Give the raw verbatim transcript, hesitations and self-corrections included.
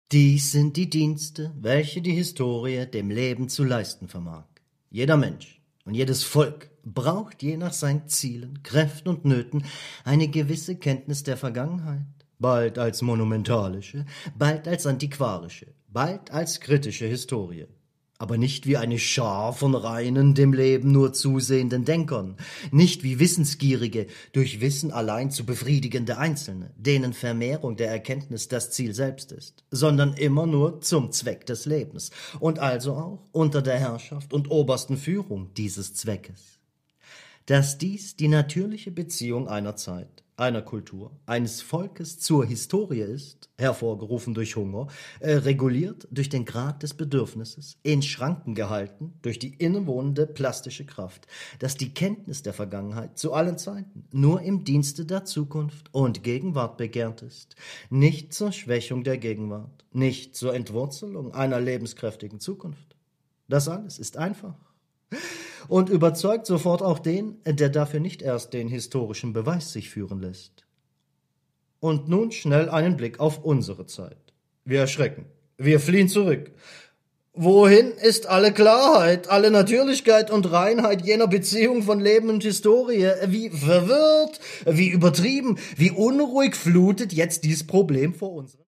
Dies sind die Dienste, welche die Historie dem Leben zu leisten vermag. Jeder Mensch und jedes Volk braucht je nach seinen Zielen, Kräften und Nöten eine gewisse Kenntnis der Vergangenheit, bald als monumentalische, bald als antiquarische, bald als kritische Historie. Aber nicht wie eine Schar von reinen, dem Leben nur zusehenden Denkern, nicht wie wissensgierige, durch Wissen allein zu befriedigende Einzelne, denen Vermehrung der Erkenntnis das Ziel selbst ist, sondern immer nur zum Zweck des Lebens und also auch unter der Herrschaft und obersten Führung dieses Zweckes. Dass dies die natürliche Beziehung einer Zeit, einer Kultur, eines Volkes zur Historie ist, hervorgerufen durch Hunger, äh, reguliert durch den Grad des Bedürfnisses, in Schranken gehalten durch die innewohnende plastische Kraft, dass die Kenntnis der Vergangenheit zu allen Zeiten nur im Dienste der Zukunft und Gegenwart begehrt ist, nicht zur Schwächung der Gegenwart, nicht zur Entwurzelung einer lebenskräftigen Zukunft. Das alles ist einfach und überzeugt sofort auch den, der dafür nicht erst den historischen Beweis sich führen lässt. Und nun schnell einen Blick auf unsere Zeit. Wir erschrecken, wir fliehen zurück. Wohin ist alle Klarheit, alle Natürlichkeit und Reinheit jener Beziehung von Leben und Historie? Wie verwirrt, wie übertrieben, wie unruhig flutet jetzt dies Problem vor uns.